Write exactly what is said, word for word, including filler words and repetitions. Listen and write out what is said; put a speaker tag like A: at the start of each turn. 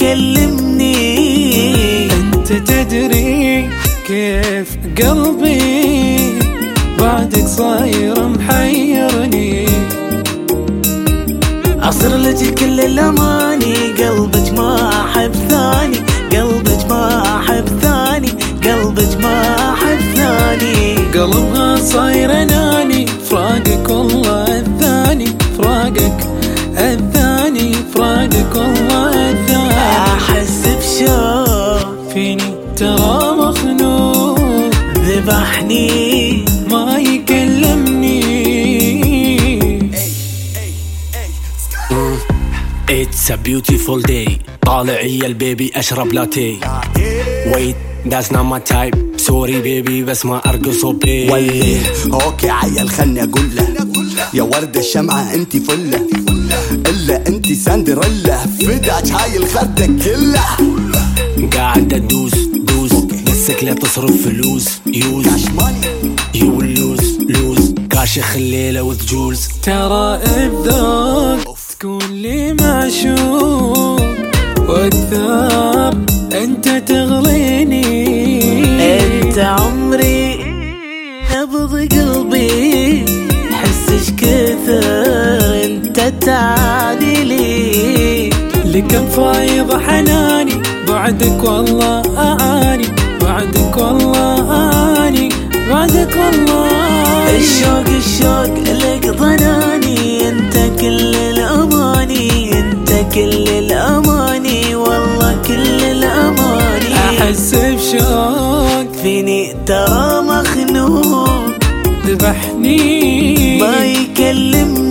A: يكلمني.
B: انت تدري كيف قلبي بعدك صاير محيرني.
A: أصر لك كل الأماني، قلبك ما أحب ثاني، قلبك ما أحب ثاني، قلبك ما أحب ثاني.
B: قلبها صاير اناني، فراقك والله الثاني، فراقك الثاني، فراقك والله الثاني.
A: أحس بشوق
B: فيني ترى مخنوق،
A: ذبحني
B: ما يكلمني.
C: It's a beautiful day، طالع يا البيبي اشرب لاتيه. Wait that's not my type، سوري بيبي بس ما ارقص وبي.
D: ولي اوكي عيل خلني اقول له، يا ورد الشمعة انتي فلة، الا انتي سندريلا، فداك هاي الخردة كلها.
C: قاعد ادوس دوس بسك لا تصرف فلوس، يوز يو لوز لوز كاشخ الليلة وتجوز.
B: ترى الذوق تكون لي معشوق، والثار انت تغليني.
A: انت عمري نبض قلبي، حسش كثر انت تعادلي.
B: لكم فايض حناني، بعدك والله اعاني، بعدك والله اعاني، بعدك والله اعاني.
A: الشوق الشوق لك ضناني، انت كل الاماني، انت كل الاماني، والله كل الاماني.
B: احس بشوق
A: فيني ترى مخنوق،
B: ذبحني
A: ما يكلمني.